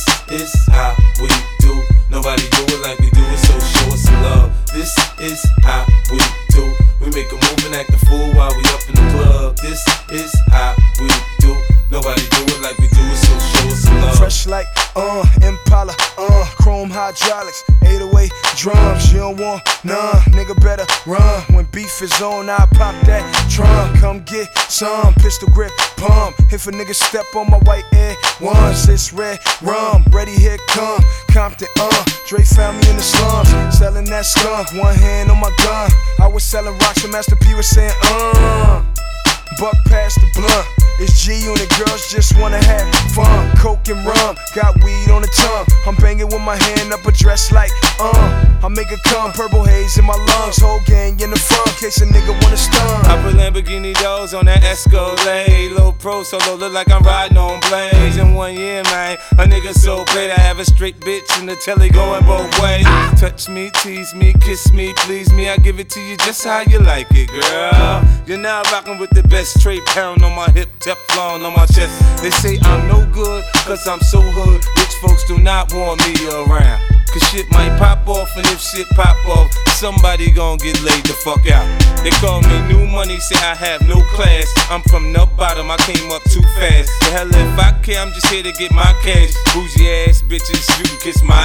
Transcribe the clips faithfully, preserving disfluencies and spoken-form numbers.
This is how we do. Nobody do it like we do it, so show us some love. This is how we do. We make a move and act a fool while we up in the club. This is how we do. Nobody do it like we do it, so show us some love. Fresh like, uh, Impala, uh, chrome hydraulics, eight oh eight drums. You don't want none, nigga better run. When beef is on, I pop that trunk. Come get some, pistol grip, pump. If a nigga step on my white air once, it's red rum. Ready, here come Compton, uh. Dre found me in the slums, selling that skunk. One hand on my gun. I was selling rocks when Master P was saying, uh. Buck past the blunt. It's G-Unit, girls just wanna have fun. Coke and rum, got weed on the tongue. I'm banging with my hand up a dress like, uh I make it come, purple haze in my lungs. Whole gang in the front, case a nigga wanna stun. I put Lamborghini doors on that Escalade. Low pro solo, look like I'm riding on blades. In one year, man, a nigga so paid. I have a straight bitch in the telly going both ways. Touch me, tease me, kiss me, please me. I give it to you just how you like it, girl. You're now rocking with the best. Straight pound on my hip, Teflon on my chest. They say I'm no good, cause I'm so hood. Rich folks do not want me around. Cause shit might pop off, and if shit pop off, somebody gon' get laid the fuck out. They call me new money, say I have no class. I'm from the bottom, I came up too fast. The hell if I care, I'm just here to get my cash. Bougie ass bitches, you can kiss my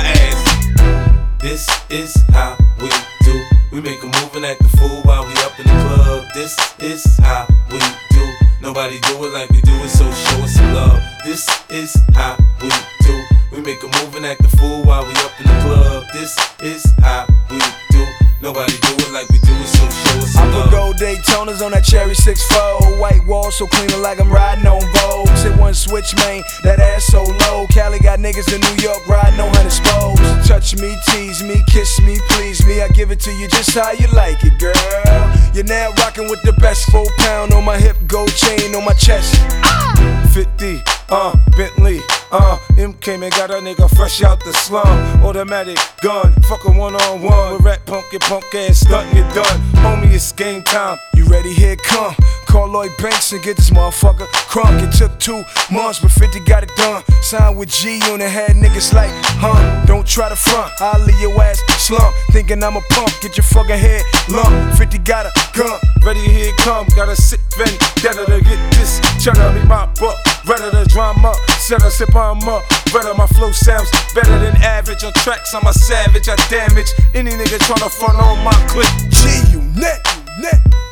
ass. This is how we do. We make a move and act a fool while we up in the club. This is how we do. Nobody do it like we do it, so show us some love. This is how we do. We make a move and act a fool while we up in the club. This is how we do. Nobody do it like we do it, so show us some love. I put gold Daytonas on that cherry six four. White wall so clean like I'm riding on Vogue. Hit one switch, man, that ass so low. Cali got niggas in New York riding on hundred spokes. Touch me, tease me, kiss me, please me. I give it to you just how you like it, girl. You're now rocking with the best. Four pound on my hip, gold chain on my chest. fifty, uh, Bentley, uh, M came and got a nigga fresh out the slum. Automatic gun, fuck a one on one. With rat punk, your punk ass stuntin', you done. Homie, it's game time. You ready? Here it come. Call Lloyd Banks and get this motherfucker crunk. It took two months, but fifty got it done. Signed with G-Unit, had niggas like, huh? Don't try to front, I'll leave your ass slump. Thinking I'm a punk, get your fucking head lump. fifty got a gun, ready, here it come. Got a sick vendetta to get this cheddar. Me my buck, redder the drama. Set a sip on up, redder my flow sounds better than average. On tracks, I'm a savage, I damage any nigga tryna front on my clip. G-Unit, net.